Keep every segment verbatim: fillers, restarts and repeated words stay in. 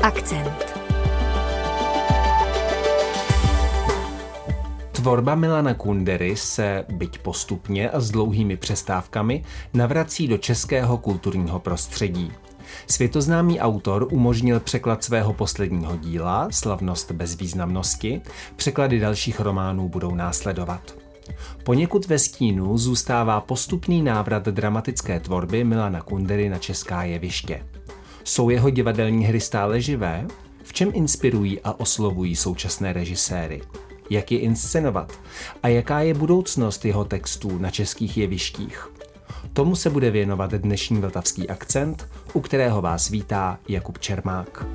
Akcent. Tvorba Milana Kundery se, byť postupně a s dlouhými přestávkami, navrací do českého kulturního prostředí. Světoznámý autor umožnil překlad svého posledního díla, Slavnost bez významnosti, překlady dalších románů budou následovat. Poněkud ve stínu zůstává postupný návrat dramatické tvorby Milana Kundery na česká jeviště. Jsou jeho divadelní hry stále živé? V čem inspirují a oslovují současné režiséry? Jak je inscenovat? A jaká je budoucnost jeho textů na českých jevištích? Tomu se bude věnovat dnešní Vltavský akcent, u kterého vás vítá Jakub Čermák.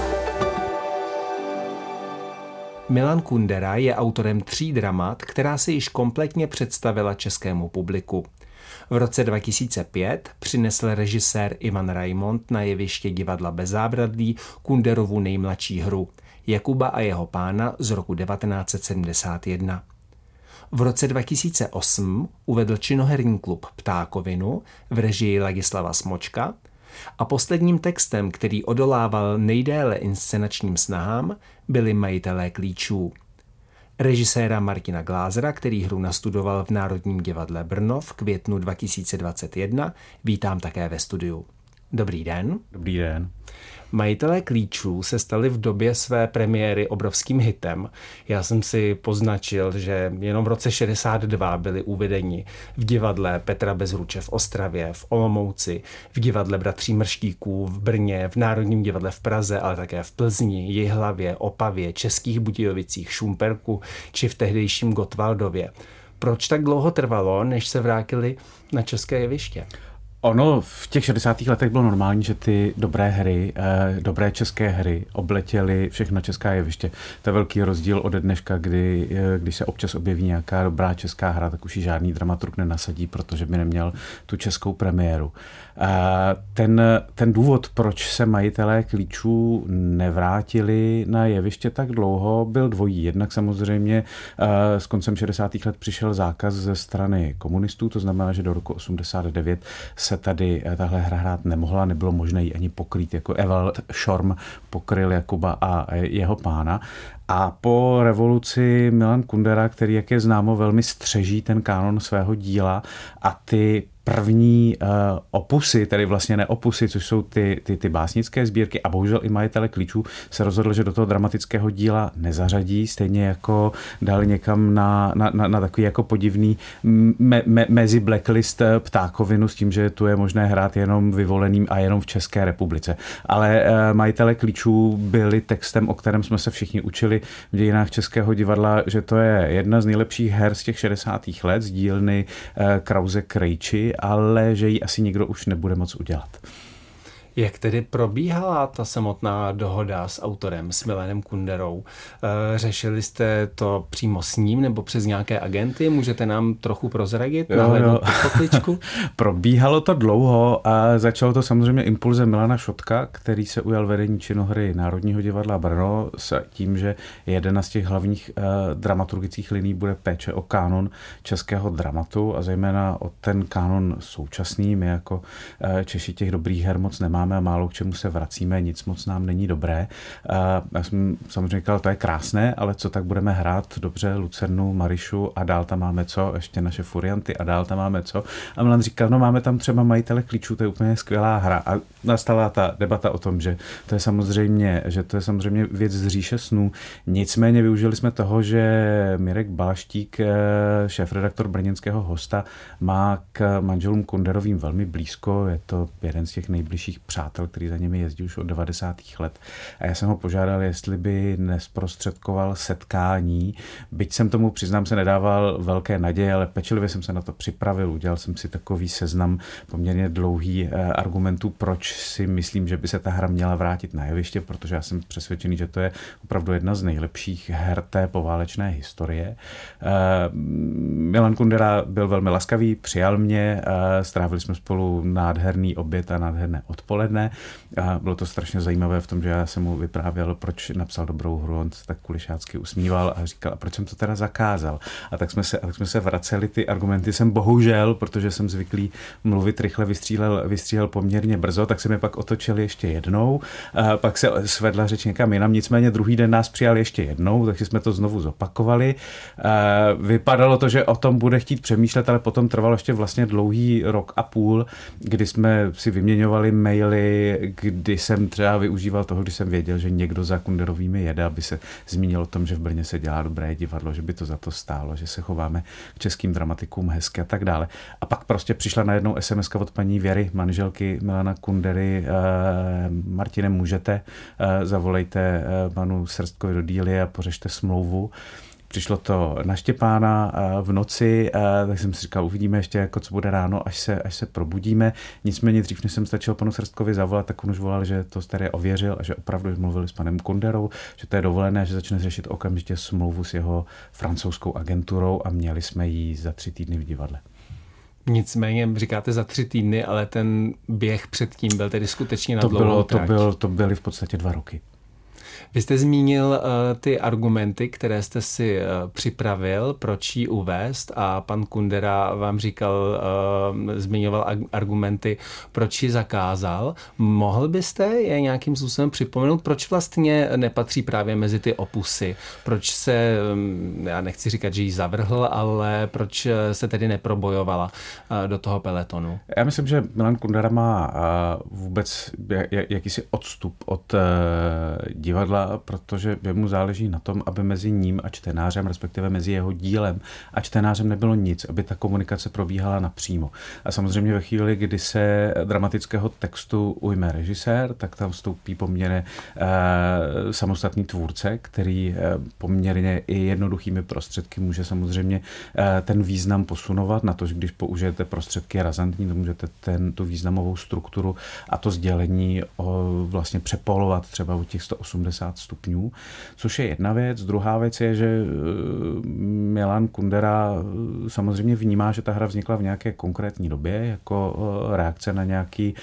Milan Kundera je autorem tří dramat, která se již kompletně představila českému publiku. V roce dva tisíce pět přinesl režisér Ivan Reimond na jeviště Divadla Bez zábradlí Kunderovu nejmladší hru Jakuba a jeho pána z roku devatenáct set sedmdesát jedna. V roce dva tisíce osm uvedl činoherní klub Ptákovinu v režii Ladislava Smočka a posledním textem, který odolával nejdéle inscenačním snahám, byli Majitelé klíčů. Režiséra Martina Glázera, který hru nastudoval v Národním divadle Brno v květnu dva tisíce dvacet jedna, vítám také ve studiu. Dobrý den. Dobrý den. Majitelé klíčů se stali v době své premiéry obrovským hitem. Já jsem si poznačil, že jenom v roce šedesát dva byli uvedeni v divadle Petra Bezruče v Ostravě, v Olomouci, v divadle Bratří Mrštíků v Brně, v Národním divadle v Praze, ale také v Plzni, Jihlavě, Opavě, Českých Budějovicích, Šumperku či v tehdejším Gottwaldově. Proč tak dlouho trvalo, než se vrátili na české jeviště? Ono v těch šedesátých letech bylo normální, že ty dobré hry, eh, dobré české hry obletěly všechna česká jeviště. To je velký rozdíl ode dneška, kdy, eh, když se občas objeví nějaká dobrá česká hra, tak už ji žádný dramaturg nenasadí, protože by neměl tu českou premiéru. Eh, ten, ten důvod, proč se Majitelé klíčů nevrátili na jeviště tak dlouho, byl dvojí. Jednak samozřejmě eh, s koncem šedesátých let přišel zákaz ze strany komunistů, to znamená, že do roku osmdesát devět se tady tahle hra hrát nemohla, nebylo možné ji ani pokrýt, jako Evald Šorm pokryl Jakuba a jeho pána. A po revoluci Milan Kundera, který, jak je známo, velmi střeží ten kánon svého díla a ty první uh, opusy, tedy vlastně ne opusy, což jsou ty, ty, ty básnické sbírky a bohužel i Majitele klíčů, se rozhodl, že do toho dramatického díla nezařadí, stejně jako dali někam na, na, na, na takový jako podivný me, me, mezi blacklist Ptákovinu s tím, že tu je možné hrát jenom vyvoleným a jenom v České republice. Ale uh, Majitele klíčů byli textem, o kterém jsme se všichni učili v dějinách českého divadla, že to je jedna z nejlepších her z těch šedesátých let z dílny uh, Krause Krejči, ale že ji asi nikdo už nebude moc udělat. Jak tedy probíhala ta samotná dohoda s autorem, s Milanem Kunderou? Řešili jste to přímo s ním nebo přes nějaké agenty? Můžete nám trochu prozradit, nahlédnout pod pokličku? Probíhalo to dlouho a začalo to samozřejmě impulzem Milana Šotka, který se ujal vedení činohry Národního divadla Brno s tím, že jedna z těch hlavních eh, dramaturgických liní bude péče o kánon českého dramatu a zejména o ten kánon současný. My jako eh, Češi těch dobrých her moc nemáme a málo k čemu se vracíme, nic moc nám není dobré. Já jsem samozřejmě říkal, to je krásné, ale co tak budeme hrát? Dobře, Lucernu, Marišu a dál tam máme co? Ještě naše furianty a dál tam máme co? A Milan říkal, no máme tam třeba Majitele klíčů, to je úplně skvělá hra. A nastala ta debata o tom, že to je samozřejmě, že to je samozřejmě věc z říše snů. Nicméně využili jsme toho, že Mirek Balaštík, šéfredaktor brněnského Hosta, má k manželům Kunderovým velmi blízko. Je to jeden z těch nejbližších přátel, který za nimi jezdí už od devadesátých let. A já jsem ho požádal, jestli by nesprostředkoval setkání. Byť jsem tomu, přiznám se, nedával velké naděje, ale pečlivě jsem se na to připravil. Udělal jsem si takový seznam poměrně dlouhý argumentů, proč si myslím, že by se ta hra měla vrátit na jeviště, protože já jsem přesvědčený, že to je opravdu jedna z nejlepších her té poválečné historie. Milan Kundera byl velmi laskavý, přijal mě, strávili jsme spolu nádherný oběd a nádherné odpoledne. dopoledne. A bylo to strašně zajímavé v tom, že já jsem mu vyprávěl, proč napsal dobrou hru, on se tak kulišácky usmíval a říkal, a proč jsem to teda zakázal. A tak jsme se, a tak jsme se vraceli, ty argumenty jsem bohužel, protože jsem zvyklý mluvit rychle, vystřílel, vystřílel poměrně brzo, tak se mi pak otočili ještě jednou, a pak se svedla řeč někam jinam, nicméně druhý den nás přijal ještě jednou, takže jsme to znovu zopakovali. Vypadalo to, že o tom bude chtít přemýšlet, ale potom trvalo ještě vlastně dlouhý rok a půl, kdy jsme si vyměňovali maily, kdy jsem třeba využíval toho, když jsem věděl, že někdo za Kunderovými jede, aby se zmínil o tom, že v Brně se dělá dobré divadlo, že by to za to stálo, že se chováme k českým dramatikům hezky a tak dále. A pak prostě přišla najednou es em eska od paní Věry, manželky Milana Kundery, Martine, můžete, zavolejte panu Srstkovi do díly a pořešte smlouvu. Přišlo to na Štěpána v noci, tak jsem si říkal, uvidíme ještě, jako co bude ráno, až se, až se probudíme. Nicméně dřív, než jsem stačil panu Srstkovi zavolat, tak on už volal, že to staré ověřil a že opravdu mluvili s panem Kunderou, že to je dovolené a že začne řešit okamžitě smlouvu s jeho francouzskou agenturou a měli jsme ji za tři týdny v divadle. Nicméně říkáte za tři týdny, ale ten běh předtím byl tedy skutečně na to dlouhou bylo, trať. To, byl, to byly v podstatě dva roky. Vy jste zmínil uh, ty argumenty, které jste si uh, připravil, proč ji uvést, a pan Kundera vám říkal, uh, zmiňoval argumenty, proč ji zakázal. Mohl byste je nějakým způsobem připomenout, proč vlastně nepatří právě mezi ty opusy? Proč se, um, já nechci říkat, že ji zavrhl, ale proč se tedy neprobojovala uh, do toho peletonu? Já myslím, že Milan Kundera má uh, vůbec jak, jakýsi odstup od uh, divadla, protože mu záleží na tom, aby mezi ním a čtenářem, respektive mezi jeho dílem a čtenářem nebylo nic, aby ta komunikace probíhala napřímo. A samozřejmě ve chvíli, kdy se dramatického textu ujme režisér, tak tam vstoupí poměrně e, samostatný tvůrce, který e, poměrně i jednoduchými prostředky může samozřejmě e, ten význam posunovat, na to, že když použijete prostředky razantní, to můžete ten, tu významovou strukturu a to sdělení o, vlastně přepolovat třeba u těch sto osmdesát stupňů, což je jedna věc. Druhá věc je, že Milan Kundera samozřejmě vnímá, že ta hra vznikla v nějaké konkrétní době jako reakce na, nějaký,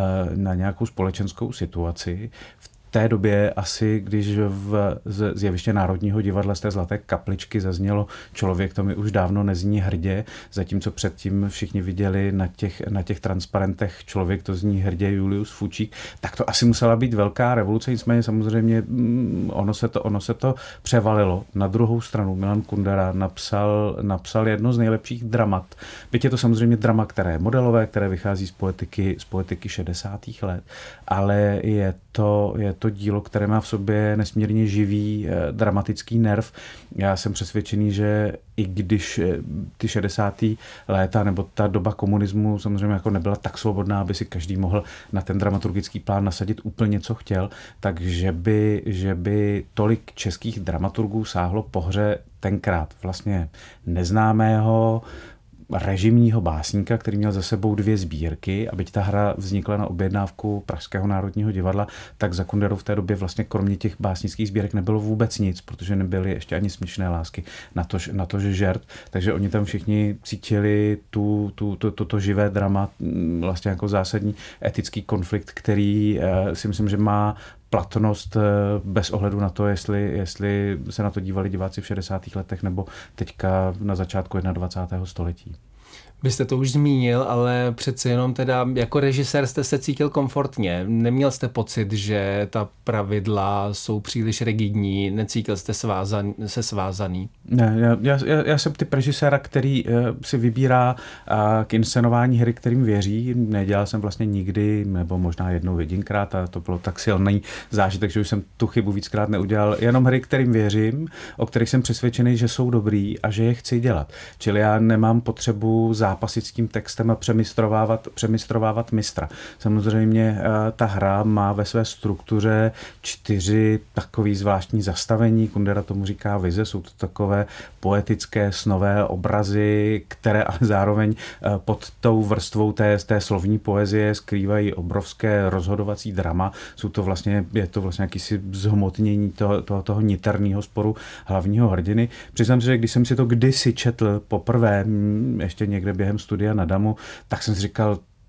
na nějakou společenskou situaci. V té době asi, když v z jeviště Národního divadla z té Zlaté kapličky zaznělo Člověk, to mi už dávno nezní hrdě, zatímco předtím všichni viděli na těch, na těch transparentech Člověk, to zní hrdě Julius Fučík, tak to asi musela být velká revoluce, nicméně samozřejmě ono se to, ono se to převalilo. Na druhou stranu Milan Kundera napsal, napsal jedno z nejlepších dramat. Byť je to samozřejmě drama, které je modelové, které vychází z poetiky, z poetiky šedesátých let, ale je to, je to dílo, které má v sobě nesmírně živý eh, dramatický nerv. Já jsem přesvědčený, že i když eh, ty šedesátá léta nebo ta doba komunismu samozřejmě jako nebyla tak svobodná, aby si každý mohl na ten dramaturgický plán nasadit úplně, co chtěl, takže by, že by tolik českých dramaturgů sáhlo po hře tenkrát vlastně neznámého režimního básníka, který měl za sebou dvě sbírky, a byť ta hra vznikla na objednávku Pražského národního divadla, tak za Kunderou v té době vlastně kromě těch básnických sbírek nebylo vůbec nic, protože nebyly ještě ani Směšné lásky, na to, na to že žert, takže oni tam všichni cítili tu, tu, tu, to, to živé drama, vlastně jako zásadní etický konflikt, který eh, si myslím, že má platnost bez ohledu na to, jestli, jestli se na to dívali diváci v šedesátých letech nebo teďka na začátku dvacátého prvního století. Vy jste to už zmínil, ale přece jenom teda jako režisér jste se cítil komfortně. Neměl jste pocit, že ta pravidla jsou příliš rigidní, necítil jste svázan, se svázaný? Ne, já, já, já jsem typ režiséra, který si vybírá k inscenování hry, kterým věří. Nedělal jsem vlastně nikdy, nebo možná jednou jedinkrát, a to bylo tak silný zážitek, že už jsem tu chybu víckrát neudělal. Jenom hry, kterým věřím, o kterých jsem přesvědčený, že jsou dobrý a že je chci dělat. Čili já nemám potřebu zápasit s tím textem a přemystrovávat, přemystrovávat mistra. Samozřejmě ta hra má ve své struktuře čtyři takový zvláštní zastavení. Kundera tomu říká vize, jsou to takové poetické snové obrazy, které ale zároveň pod tou vrstvou té, té slovní poezie skrývají obrovské rozhodovací drama. Jsou to vlastně, je to vlastně jakýsi zhmotnění toho, toho, toho niterného sporu hlavního hrdiny. Přiznám se, že když jsem si to kdysi četl poprvé, ještě někde během studia na Damu, tak jsem si říkal,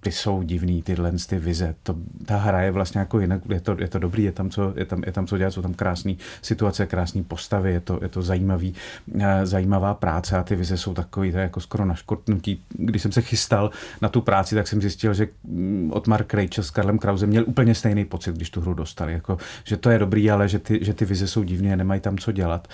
ty jsou divný, tyhle ty vize. To, ta hra je vlastně jako jinak, je to, je to dobrý, je tam, co, je, tam, je tam co dělat, jsou tam krásné situace, krásné postavy, je to, je to zajímavý, zajímavá práce a ty vize jsou takový, to je jako skoro na škrtnutí. Když jsem se chystal na tu práci, tak jsem zjistil, že Ottmar Krejčel s Karlem Krausem měl úplně stejný pocit, když tu hru dostali. Jako, že to je dobrý, ale že ty, že ty vize jsou divné a nemají tam co dělat.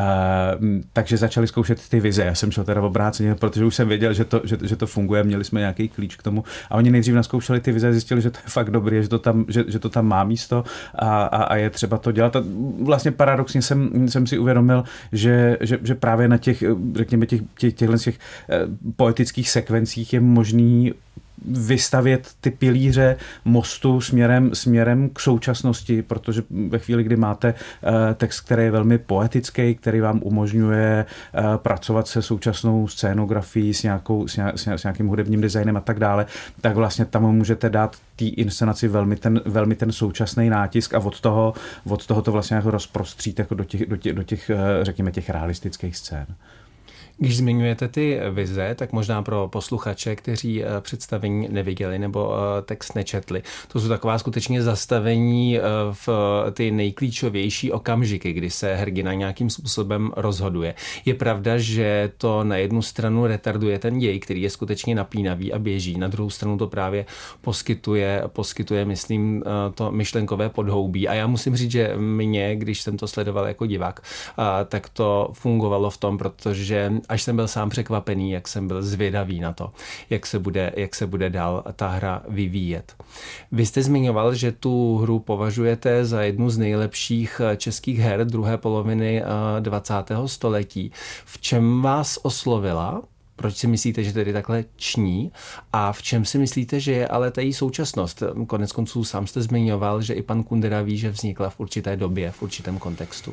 Uh, takže začali zkoušet ty vize. Já jsem šel teda obráceně, protože už jsem věděl, že to, že, že to funguje, měli jsme nějaký klíč k tomu. A oni nejdřív naskoušeli ty vize, zjistili, že to je fakt dobrý, že to tam, že, že to tam má místo a, a, a je třeba to dělat. A vlastně paradoxně jsem, jsem si uvědomil, že, že, že právě na těch, řekněme, těch, těch, těchto těch poetických sekvencích je možný vystavět ty pilíře mostu směrem, směrem k současnosti, protože ve chvíli, kdy máte uh, text, který je velmi poetický, který vám umožňuje uh, pracovat se současnou scénografií, s, nějakou, s, nějak, s nějakým hudebním designem a tak dále, tak vlastně tam můžete dát té inscenaci velmi ten, velmi ten současný nátisk a od toho, od toho to vlastně jako rozprostřít jako do těch, do těch, do těch uh, řekněme, těch realistických scén. Když zmiňujete ty vize, tak možná pro posluchače, kteří představení neviděli nebo text nečetli, to jsou taková skutečně zastavení v ty nejklíčovější okamžiky, kdy se hrdina nějakým způsobem rozhoduje. Je pravda, že to na jednu stranu retarduje ten děj, který je skutečně napínavý a běží, na druhou stranu to právě poskytuje, poskytuje, myslím, to myšlenkové podhoubí. A já musím říct, že mě, když jsem to sledoval jako divák, tak to fungovalo v tom, protože až jsem byl sám překvapený, jak jsem byl zvědavý na to, jak se bude, jak se bude dál ta hra vyvíjet. Vy jste zmiňoval, že tu hru považujete za jednu z nejlepších českých her druhé poloviny dvacátého století. V čem vás oslovila? Proč si myslíte, že tedy takhle ční? A v čem si myslíte, že je ale ta její současnost? Konec konců sám jste zmiňoval, že i pan Kundera ví, že vznikla v určité době, v určitém kontextu.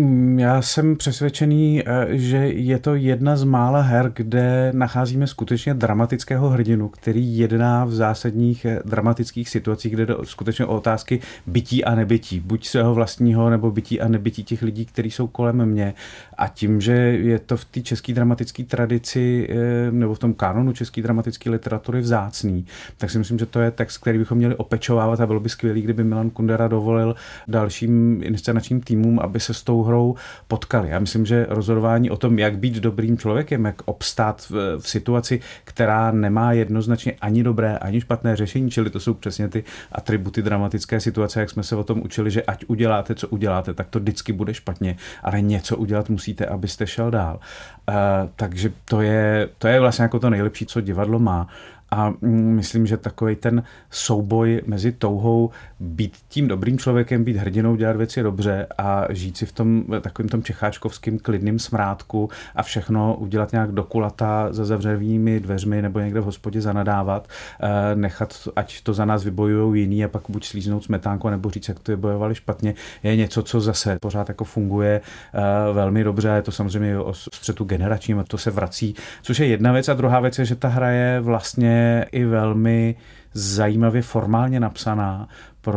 Já jsem přesvědčený, že je to jedna z mála her, kde nacházíme skutečně dramatického hrdinu, který jedná v zásadních dramatických situacích, kde jde skutečně o otázky bytí a nebytí. Buď svého vlastního, nebo bytí a nebytí těch lidí, kteří jsou kolem mě. A tím, že je to v té české dramatické tradici nebo v tom kanonu české dramatické literatury vzácný, tak si myslím, že to je text, který bychom měli opečovávat a bylo by skvělý, kdyby Milan Kundera dovolil dalším inscenačním týmům, aby se s tou hrou potkali. Já myslím, že rozhodování o tom, jak být dobrým člověkem, jak obstát v, v situaci, která nemá jednoznačně ani dobré, ani špatné řešení, čili to jsou přesně ty atributy dramatické situace, jak jsme se o tom učili, že ať uděláte, co uděláte, tak to vždycky bude špatně, ale něco udělat musíte, abyste šel dál. Uh, takže to je To je vlastně jako to nejlepší, co divadlo má. A myslím, že takovej ten souboj mezi touhou být tím dobrým člověkem, být hrdinou, dělat věci dobře a žít si v tom takovým tom čecháčkovským klidným smrádku a všechno udělat nějak dokulata za zavřenými dveřmi nebo někde v hospodě zanadávat, nechat, ať to za nás vybojujou jiný a pak buď slíznout smetánku nebo říct, jak to vybojovali špatně, je něco, co zase pořád jako funguje velmi dobře. Je to samozřejmě o střetu generačním a to se vrací, což je jedna věc a druhá věc je, že ta hra je vlastně i velmi zajímavě formálně napsaná,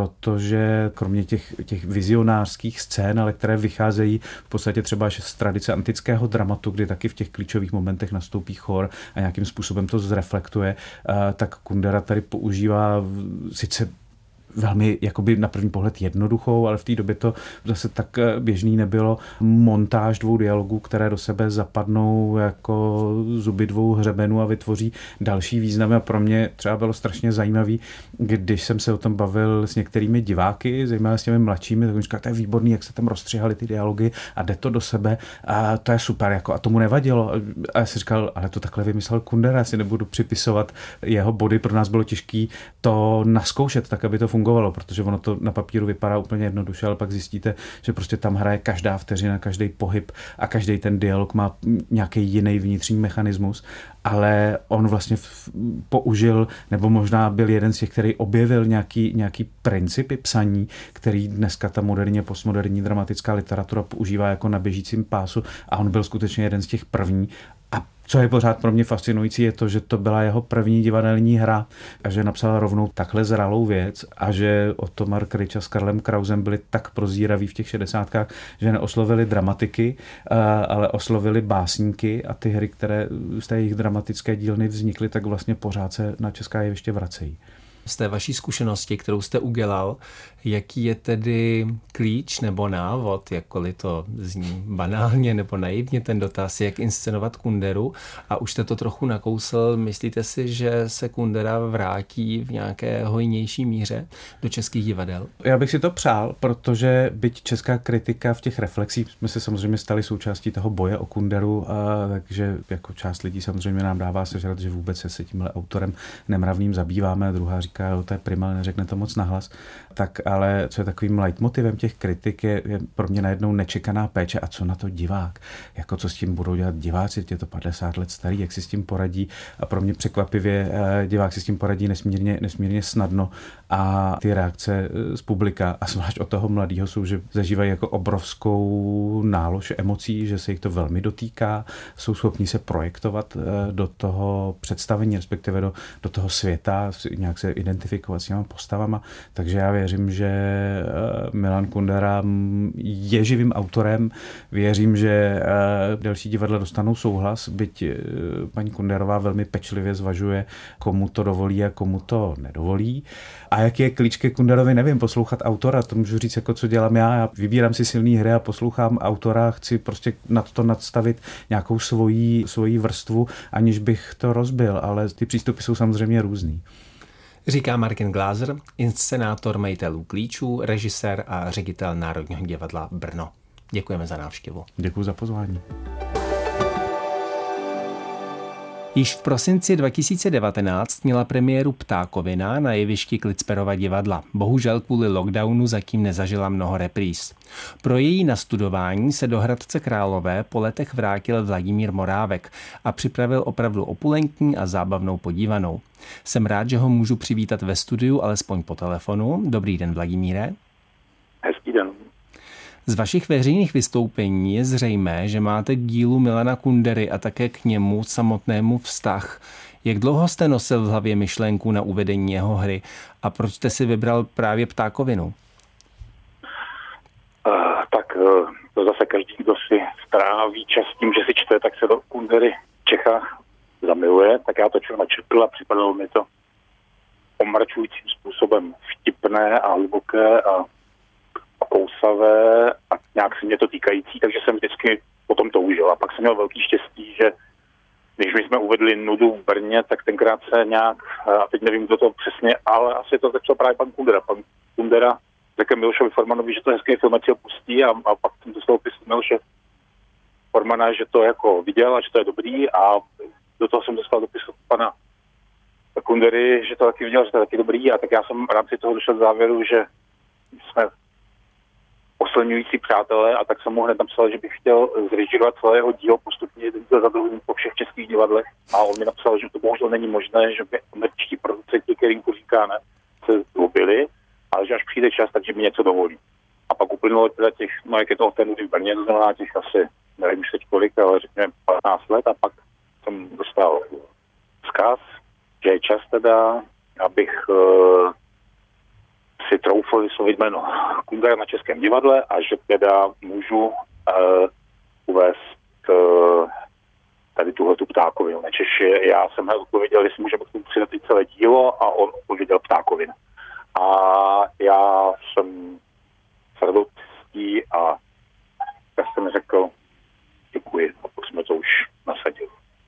protože kromě těch, těch vizionářských scén, ale které vycházejí v podstatě třeba až z tradice antického dramatu, kdy taky v těch klíčových momentech nastoupí chor a nějakým způsobem to zreflektuje, tak Kundera tady používá sice velmi jakoby na první pohled jednoduchou, ale v té době to zase tak běžný nebylo. Montáž dvou dialogů, které do sebe zapadnou jako zuby dvou hřebenů a vytvoří další významy a pro mě třeba bylo strašně zajímavý, když jsem se o tom bavil s některými diváky, zejména s těmi mladšími, tak oni říkali, to je výborný, jak se tam rozstřihali ty dialogy a jde to do sebe a to je super, jako a tomu nevadilo. A já si říkal, ale to takhle vymyslel Kundera, já si nebudu připisovat jeho body, pro nás bylo těžký to naskoušet, tak aby to fungovalo. fungovalo, protože ono to na papíru vypadá úplně jednoduše, ale pak zjistíte, že prostě tam hraje každá vteřina, každý pohyb a každý ten dialog má nějaký jiný vnitřní mechanismus, ale on vlastně použil, nebo možná byl jeden z těch, který objevil nějaký, nějaký principy psaní, který dneska ta moderně, postmoderní dramatická literatura používá jako na běžícím pásu a on byl skutečně jeden z těch první. A Co je pořád pro mě fascinující, je to, že to byla jeho první divadelní hra a že napsal rovnou takhle zralou věc a že Ottomar Kryč s Karlem Krausem byli tak prozíraví v těch šedesátkách, že neoslovili dramatiky, ale oslovili básníky a ty hry, které z té jejich dramatické dílny vznikly, tak vlastně pořád se na česká jeviště vracejí. Z té vaší zkušenosti, kterou jste udělal, jaký je tedy klíč nebo návod, jakkoliv to zní banálně nebo naivně ten dotaz, jak inscenovat Kunderu, a už jste to trochu nakousl, myslíte si, že se Kundera vrátí v nějaké hojnější míře do českých divadel? Já bych si to přál, protože byť česká kritika v těch reflexích, jsme se samozřejmě stali součástí toho boje o Kunderu, a takže jako část lidí samozřejmě nám dává sežrat, že vůbec se, se tímhle autorem nemravným zabýváme, a druhá říká, jo, to je prima, neřekne to moc nahlas. Tak ale co je takovým leitmotivem těch kritik, je, je pro mě najednou nečekaná péče. A co na to divák? Jako co s tím budou dělat diváci? Je to padesát let starý, jak si s tím poradí? A pro mě překvapivě divák si s tím poradí nesmírně, nesmírně snadno. A ty reakce z publika, a zvlášť od toho mladého, jsou, že zažívají jako obrovskou nálož emocí, že se jich to velmi dotýká, jsou schopni se projektovat do toho představení, respektive do, do toho světa, nějak se identifikovat s těma postavama. Takže já věřím, že Milan Kundera je živým autorem. Věřím, že další divadla dostanou souhlas, byť paní Kunderová velmi pečlivě zvažuje, komu to dovolí a komu to nedovolí. A jak je klíč ke Kunderovi, nevím, poslouchat autora, to můžu říct, jako co dělám já. Já vybírám si silný hry a poslouchám autora, chci prostě nad to nadstavit nějakou svoji, svoji vrstvu, aniž bych to rozbil, ale ty přístupy jsou samozřejmě různý. Říká Martin Glázer, inscenátor Majitelů klíčů, režisér a ředitel Národního divadla Brno. Děkujeme za návštěvu. Děkuji za pozvání. Již v prosinci dva tisíce devatenáct měla premiéru Ptákovina na jevišti Klicperova divadla. Bohužel kvůli lockdownu zatím nezažila mnoho repríz. Pro její nastudování se do Hradce Králové po letech vrátil Vladimír Morávek a připravil opravdu opulentní a zábavnou podívanou. Jsem rád, že ho můžu přivítat ve studiu, alespoň po telefonu. Dobrý den, Vladimíre. Hezký den. Z vašich veřejných vystoupení je zřejmé, že máte k dílu Milana Kundery a také k němu samotnému vztah. Jak dlouho jste nosil v hlavě myšlenku na uvedení jeho hry a proč jste si vybral právě Ptákovinu? Uh, tak uh, to zase každý, kdo si stráví čas tím, že si čte, tak se do Kundery v Čechách zamiluje. Tak já to člověk načetl a připadalo mi to omračujícím způsobem vtipné a hluboké a kousavé a nějak se mě to týkající, takže jsem vždycky potom toužil. A pak jsem měl velký štěstí, že když my jsme uvedli Nudu v Brně, tak tenkrát se nějak, a teď nevím, kdo to přesně, ale asi to začal právě pan Kundera. Pan Kundera řekl Milošovi Formanovi, že to hezký film, ať si ho pustí, a, a pak jsem dostal dopis Miloše Formana, že to jako viděl a že to je dobrý, a do toho jsem dostal dopis od pana Kundery, že to taky viděl, že to je taky dobrý, a tak já jsem v rámci toho došel k závěru, že jsme oslňující přátelé, a tak jsem mu hned napsal, že bych chtěl zrežírovat celého dílo postupně za druhým po všech českých divadlech, a on mi napsal, že to bohužel není možné, že by američtí producenti, kterým to říkáme, se zlobili, ale že až přijde čas, takže mi něco dovolí. A pak uplynulo teda těch, no jak je to od té Nudy v Brně, to znamená těch asi, nevím už teď kolik, ale řekněme patnáct let, a pak jsem dostal vzkaz, že je čas teda, abych uh, si troufl vyslovit jméno Kundera na Českém divadle a že teda můžu uh, uvést uh, tady tuhletu Ptákovinu. Načež já jsem hned odpověděl, jestli můžeme k tomu přidat celé dílo, a on odpověděl Ptákovina. A já jsem s radostí a já jsem řekl děkuji, a pak jsme to už nasadili.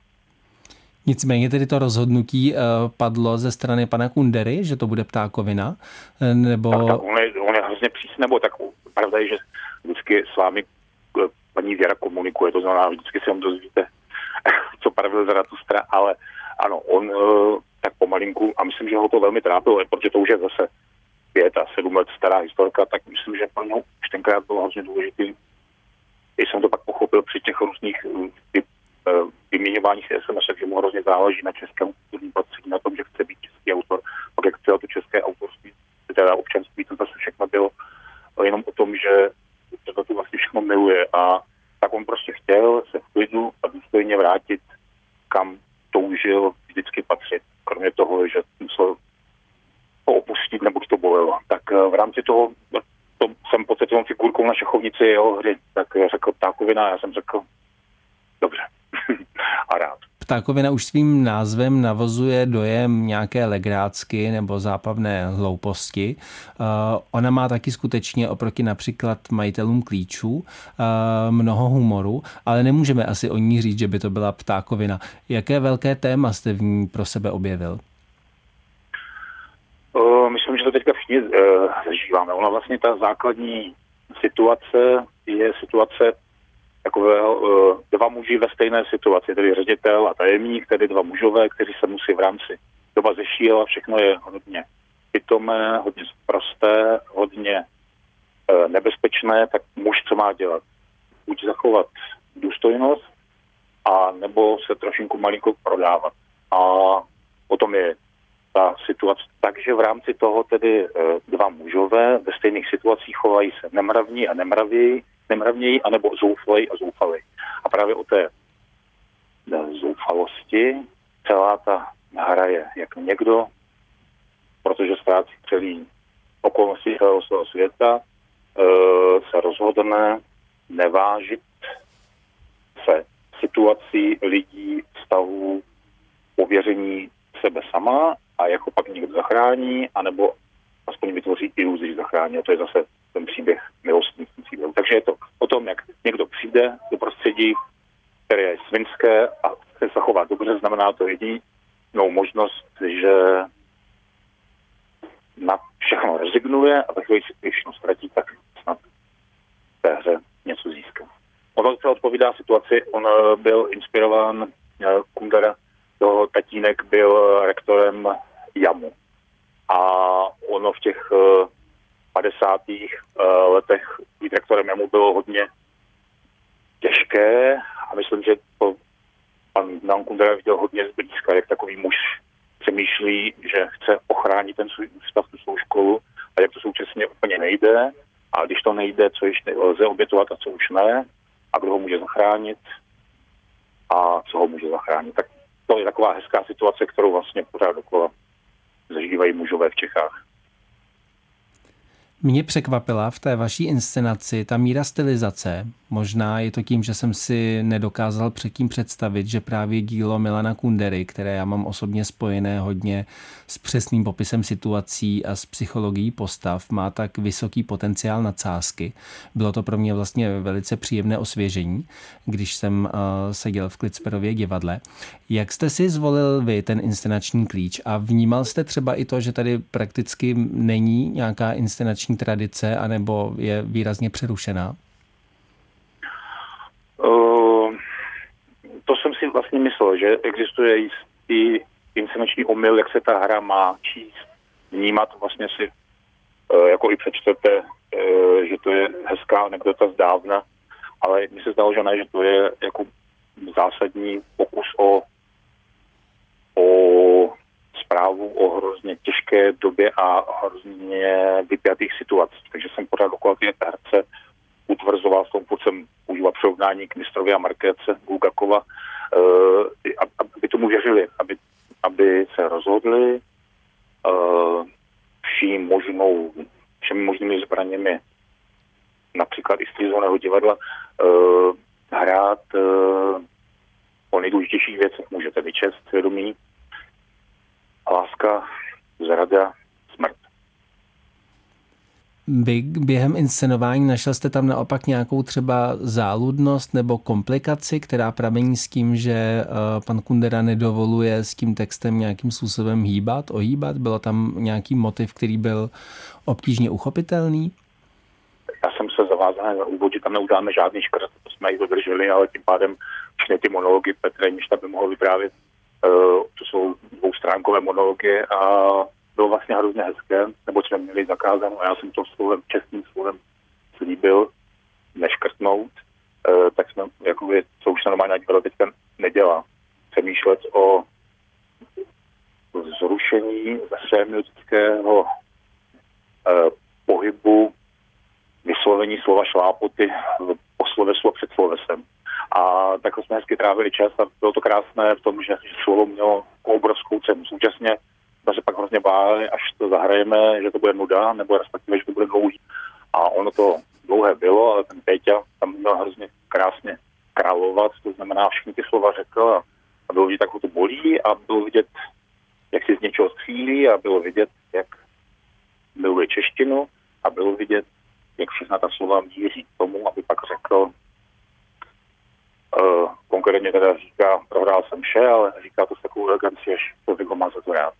Nicméně tedy to rozhodnutí uh, padlo ze strany pana Kundery, že to bude Ptákovina, nebo... Tak, tak on, je, on je hrozně přísný, nebo tak pravda je, že vždycky s vámi paní Věra komunikuje, to znamená, vždycky se vám dozvíte, co pravil Zaratustra, ale ano, on uh, tak pomalinku, a myslím, že ho to velmi trápilo, protože to už je zase pět a sedm let stará historka, tak myslím, že pro něho už tenkrát bylo hrozně důležitý. Když jsem to pak pochopil při těch různých typ vyměňování si es em es, že mu hrozně záleží na českém kulturním prostředí, na tom, že chce být český autor, pak jak chce to české autorství, teda občanství, to zase všechno bylo jenom o tom, že, že to tu vlastně všechno miluje, a tak on prostě chtěl se v klidu a důstojně vrátit kam toužil vždycky patřit. Kromě toho, že musel ho opustit, nebo to bolelo. Tak v rámci toho, to jsem pocitoval figurkou na šachovnici jeho hry, tak řekl Ptákovina a já jsem řekl dobře a rád. Ptákovina už svým názvem navozuje dojem nějaké legrácky nebo zábavné hlouposti. Uh, ona má taky skutečně oproti například majitelům klíčů uh, mnoho humoru, ale nemůžeme asi o ní říct, že by to byla Ptákovina. Jaké velké téma jste v ní pro sebe objevil? Uh, myslím, že to teďka všichni uh, zažíváme. Ona vlastně ta základní situace je situace takového uh, dva muži ve stejné situaci, tedy ředitel a tajemník, tedy dva mužové, kteří se musí v rámci doba zešíl a všechno je hodně pitomé, hodně prosté, hodně uh, nebezpečné, tak muž co má dělat? Buď zachovat důstojnost, a nebo se trošinku malinko prodávat. A potom je ta situace. Takže v rámci toho tedy uh, dva mužové ve stejných situacích chovají se nemravní a nemravějí, nemravněji, anebo zoufalej a zoufalej. A právě o té zoufalosti celá ta hra je, jak někdo, protože ztrácí celý okolnosti celého svého světa, e, se rozhodne nevážit se situací lidí, vztahů, pověření sebe sama a jako pak někdo zachrání, anebo aspoň vytvoří iluzi, že zachrání. A to je zase ten příběh milostný příběh. Takže je to o tom, jak někdo přijde do prostředí, které je svinské a chce se chovat dobře, znamená to jedinou možnost, že na všechno rezignuje a ve chvíli, když všechno ztratí, tak snad v té hře něco získá. Ono se odpovídá situaci, on byl inspirován, Kundera, toho tatínek byl rektorem JAMu. A ono v těch padesátých letech být rektorem JAMu bylo hodně těžké a myslím, že to pan Milan Kundera viděl hodně zblízka, jak takový muž přemýšlí, že chce ochránit ten svůj ústav, tu svou školu a jak to současně úplně nejde a když to nejde, co již lze obětovat a co už ne a kdo ho může zachránit a co ho může zachránit. Tak to je taková hezká situace, kterou vlastně pořád dokola zažívají mužové v Čechách. Mě překvapila v té vaší inscenaci ta míra stylizace. Možná je to tím, že jsem si nedokázal předtím představit, že právě dílo Milana Kundery, které já mám osobně spojené hodně s přesným popisem situací a s psychologií postav, má tak vysoký potenciál nadsázky. Bylo to pro mě vlastně velice příjemné osvěžení, když jsem uh, seděl v Klitsperově divadle. Jak jste si zvolil vy ten inscenační klíč a vnímal jste třeba i to, že tady prakticky není nějaká inscenační tradice, anebo je výrazně přerušená? Uh, to jsem si vlastně myslel, že existuje jistý inscenační omyl, jak se ta hra má číst, vnímat, vlastně si uh, jako i přečtete, uh, že to je hezká anekdota z dávna, ale mi se zdalo, že ne, že to je jako zásadní pokus o, o zprávu o hrozně těžké době a hrozně vypjatých situacích. Takže jsem pořád okolo té herce utvrzoval v tom, pokud jsem používal přirovnání k Mistrovi a Markétce Bulgakova, uh, aby tomu věřili, aby, aby se rozhodli uh, vším možnou, všemi možnými zbraněmi, například i střízvaného divadla, uh, hrát uh, o nejdůležitějších věcech. Můžete vyčest svědomí, láska, zrada, smrt. Vy během inscenování našel jste tam naopak nějakou třeba záludnost nebo komplikaci, která pramení s tím, že pan Kundera nedovoluje s tím textem nějakým způsobem hýbat, ohýbat? Bylo tam nějaký motiv, který byl obtížně uchopitelný? Já jsem se zavázal na úvod, že tam neuděláme žádný škrt, to jsme jich dodrželi, ale tím pádem všechny ty monology Petra Jimšta by mohl vyprávět. To jsou dvoustránkové monology a bylo vlastně hrozně hezké, nebo jsme měli zakázáno a já jsem to slovem, čestným slovem slíbil neškrtnout, e, tak jsme, jakoby, co už se normálně divadlo teďka nedělá, přemýšlet o zrušení semiotického e, pohybu, vyslovení slova šlápoty po slovesu a před slovesem. A takhle jsme hezky trávili čas a bylo to krásné v tom, že, že solo mělo obrovskou cenu. Současně jsme se pak hrozně báli, až to zahrajeme, že to bude nuda, nebo respektive, že to bude dlouhý. A ono to dlouhé bylo, ale ten Péťa tam měl hrozně krásně královat, to znamená, všechny ty slova řekl a, a bylo vidět, jak ho to bolí a bylo vidět, jak si z něčeho střílí a bylo vidět, jak miluje češtinu a bylo vidět, jak všechna ta slova míří k tomu, aby pak řekl, uh, konkrétně teda říká, prohrál jsem vše, ale říká to s takovou elegancí, až to ho má za to rád.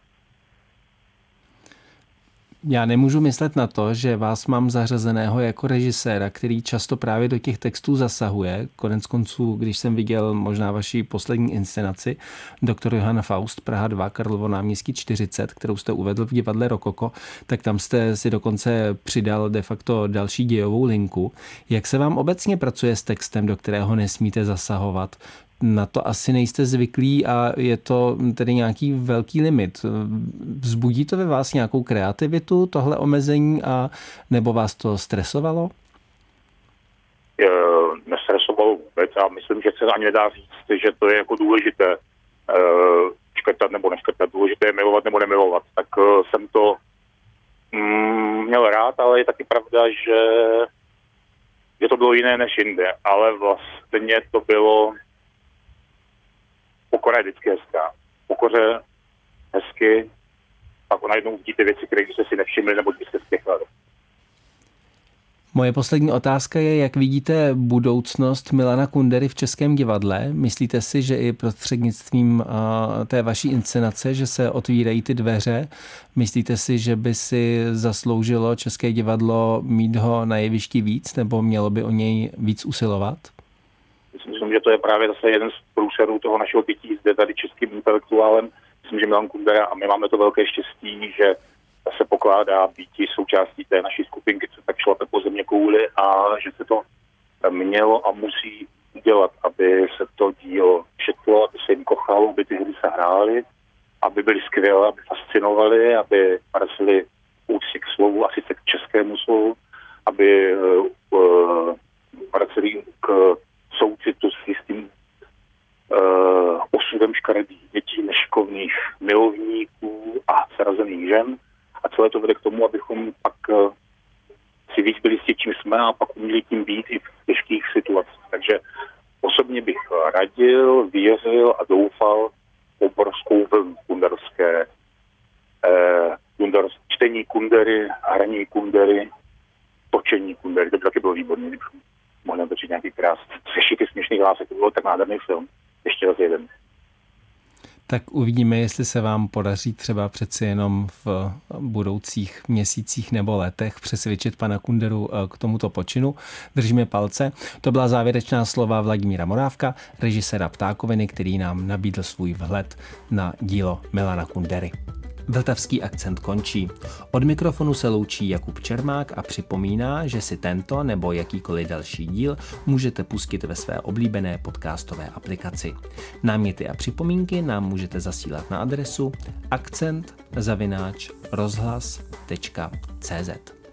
Já nemůžu myslet na to, že vás mám zařazeného jako režiséra, který často právě do těch textů zasahuje. Konec konců, když jsem viděl možná vaši poslední inscenaci, doktor Johann Faust, Praha dva, Karlovo náměstí čtyřicet, kterou jste uvedl v divadle Rokoko, tak tam jste si dokonce přidal de facto další dějovou linku. Jak se vám obecně pracuje s textem, do kterého nesmíte zasahovat? Na to asi nejste zvyklí a je to tedy nějaký velký limit. Vzbudí to ve vás nějakou kreativitu, tohle omezení, a nebo vás to stresovalo? Je, nestresovalo vůbec a myslím, že se ani nedá říct, že to je jako důležité škrtat nebo neškrtat, důležité je milovat nebo nemilovat. Tak jsem to mm, měl rád, ale je taky pravda, že, že to bylo jiné než jinde, ale vlastně to bylo pokora je vždycky hezká. Pokoře hezky, pak najednou vidíte věci, které jste si nevšimli, nebo byste spěchali. Moje poslední otázka je, jak vidíte budoucnost Milana Kundery v Českém divadle? Myslíte si, že i prostřednictvím té vaší inscenace, že se otvírají ty dveře? Myslíte si, že by si zasloužilo České divadlo mít ho na jevišti víc, nebo mělo by o něj víc usilovat? Myslím, že to je právě zase jeden z průserů toho našeho bytí zde tady českým intelektuálem. Myslím, že Milan Kundera, a my máme to velké štěstí, že se pokládá býti součástí té naší skupinky, co tak šlape po země kouli, a že se to mělo a musí dělat, aby se to dílo četlo, aby se jim kochalo, aby ty hry se hrály, aby byly skvělé, aby fascinovaly, aby vracely úcty k slovu, asi se k českému slovu, aby uh, vraceli k soucitu s jistým uh, osudem škaredých dětí, neškovných milovníků a srazených žen. A celé to vede k tomu, abychom pak uh, si víc byli s čím jsme a pak uměli tím být i v těžkých situacích. Takže osobně bych radil, věřil a doufal obrovskou vlnu kunderské, uh, kunders, čtení Kundery, hraní Kundery, točení Kundery. To by taky bylo výborné, kdybychom mohli natočit nějaký krás. Třešíky směšných lásek, to byl tak nádherný film. Ještě raz jeden. Tak uvidíme, jestli se vám podaří třeba přeci jenom v budoucích měsících nebo letech přesvědčit pana Kunderu k tomuto počinu. Držíme palce. To byla závěrečná slova Vladimíra Morávka, režiséra Ptákoviny, který nám nabídl svůj vhled na dílo Milana Kundery. Vltavský akcent končí. Od mikrofonu se loučí Jakub Čermák a připomíná, že si tento nebo jakýkoliv další díl můžete pustit ve své oblíbené podcastové aplikaci. Náměty a připomínky nám můžete zasílat na adresu akcent zavináč rozhlas tečka cé zet.